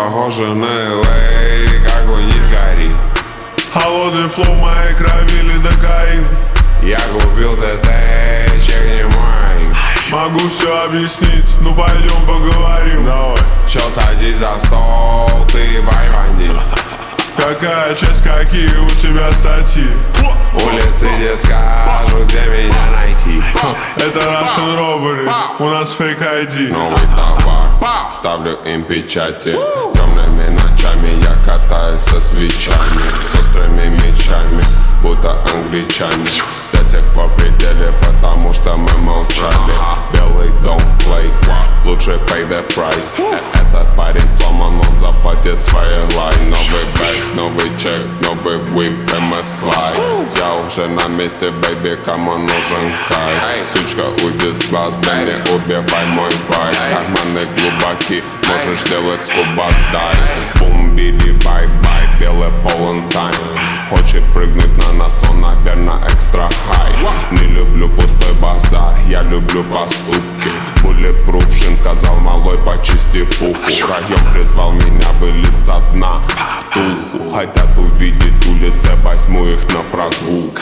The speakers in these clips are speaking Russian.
похоже на LA, как у них гори. Холодный флоу моей крови, лидокаин. Я купил ТТ, чекни мой. Могу все объяснить, ну пойдем поговорим. Давай. Чё, садись за стол, ты байбанди. Какая часть, какие у тебя статьи? Улицы, где скажут, где меня найти. Это Russian Robbery, у нас фейк ID. Новый товар, ставлю им печати. Темными ночами я катаюсь со свечами, с острыми мечами, будто англичане. До сих пор в пределе, потому что мы молчали. Белый don't play, лучше pay the price. Этот парень сломан, он заплатит свои лай. Новый бэк, новый чек, новый whip, MS Slide. Я уже на месте, baby, кому нужен кайф. Сучка, уйди с глаз, да не убивай мой вайб. Карманы глубоки, можешь сделать скуба дай. Бум, биби, бай-бай, белый полон тайм. Хочет прыгнуть на нас, он, наверное, экстра хай. Не люблю пустой базар, я люблю поступки. Bulletproof шин, сказал малой, почисти пуху. Район призвал меня, были со дна втулку. Хотят увидеть улицы, возьму их на прогулку.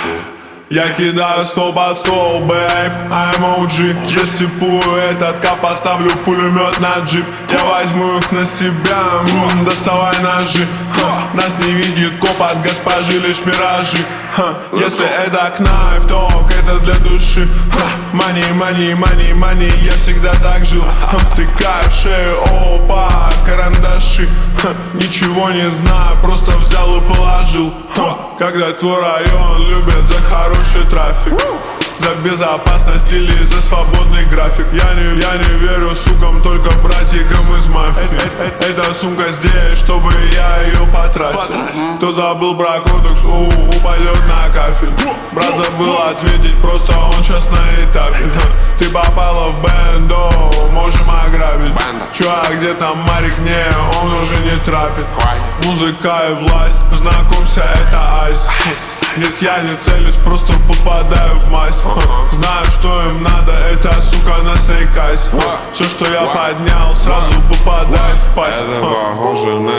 Я кидаю стол под стол, бэйб, I'm OG. Засыпую этот кап, поставлю пулемет на джип. Я возьму их на себя, доставай ножи. Нас не видит коп, от госпожи лишь миражи. Если это кнайф, то это для души. Money, money, money, money, я всегда так жил. Втыкаю в шею, опа, карандаши. Ничего не знаю, просто взял и положил. Когда твой район любит за хороший трафик, за безопасность или за свободный график. Я не верю сукам, только братикам из мафии. Эта сумка здесь, чтобы я ее потратил. Кто забыл про кодекс, упадет на кафель. Брат забыл ответить, просто он сейчас на этапе. Ты попала в бэндо, можем ограбить. Чувак, где там Марик? Не, он уже не трапит. Музыка и власть, познакомься, это айс. Нет, я не целюсь, просто попадаю в масть. Знаю, что им надо, это, сука, на снейкайс. Все, что я поднял, сразу попадает в пасть. Это похоже на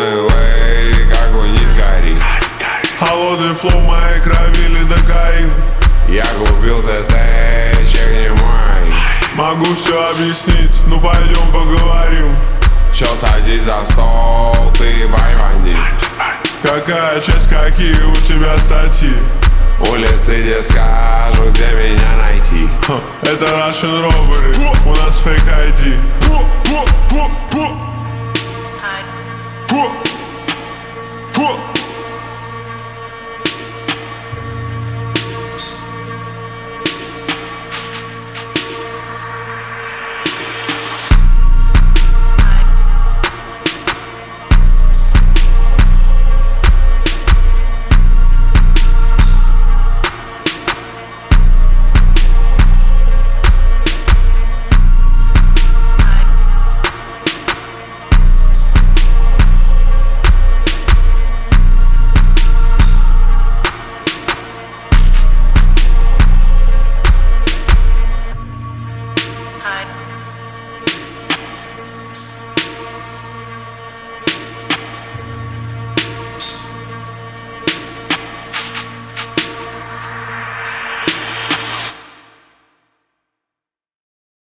LA, как у них гори. Холодный флоу моей крови, лидокаин. Я купил ТТ, чекни мой. Могу все объяснить, ну пойдем поговорим. Чё, садись за стол, ты байбанди. Какая часть, какие у тебя статьи? Улицы, где скажут, где меня найти. Это Russian Robbery, у нас фейк ID.